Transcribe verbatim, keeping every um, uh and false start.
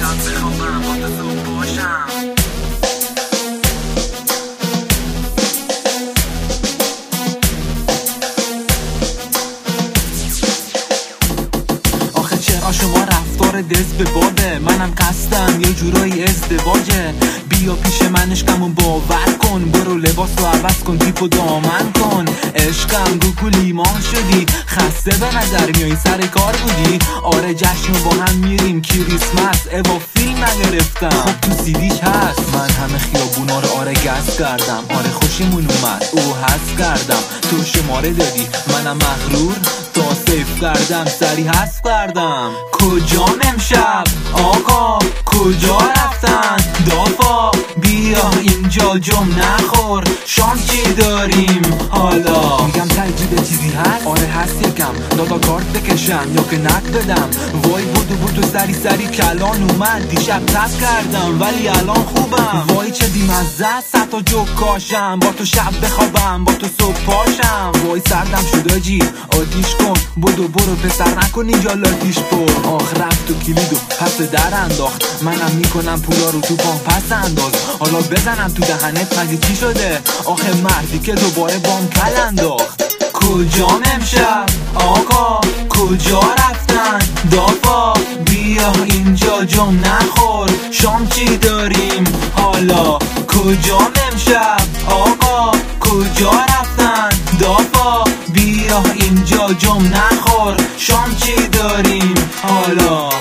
شب بخوابم با تو صبح باشم. آخه چرا شما رفتار دست به باده؟ منم قصدم یه جورایی ازدواجه. بیا پیش من عشقمو باور کن، برو لباس رو عوض کن، تیپ و دامن کن. عشقم گوگو لیمان شدی، خسته به نظر میای سر کار بودی. آره جشن رو با هم میریم کریسمس، اوا فیلم نگرفتم خب تو سیدیش هست. من همه خیابونا رو آره گز کردم، آره خوشمون اومد او هست کردم. تو شماره دادی منم مغرور، تا سیف کردم سری هست کردم. کجام امشب آقا کجا رفتن دافا؟ بیا اینجا جم نخور، شام چی داریم حالا؟ میگم تجربه چیزی هست؟ آره هست یکم، دادا کارت بکشم یا که نک بدم. وای بودو بودو سری سری کلان اومد، دیشب تب کردم ولی الان خوبم. وای چه بیمزه ست تا جو کاشم، با تو شب بخوابم با تو صبح پاشم. وای سردم شد آجی آتیش کن، بودو برو پسر نکن اینجا لاتیش پر. آخ رفت و کلیدو پس در انداخت، منم میکنم پولا رو تو پام پس انداز. حالا بزنم تو دهنت مگه چی شده؟ آخه مردی که دوباره بام کل انداخت. کجام امشب آقا کجا رفتن دافا؟ بیا اینجا جم نخور، شام چی داریم حالا؟ کجام امشب آقا کجا رفتن دافا؟ بیا اینجا جم نخور، شام چی داریم حالا؟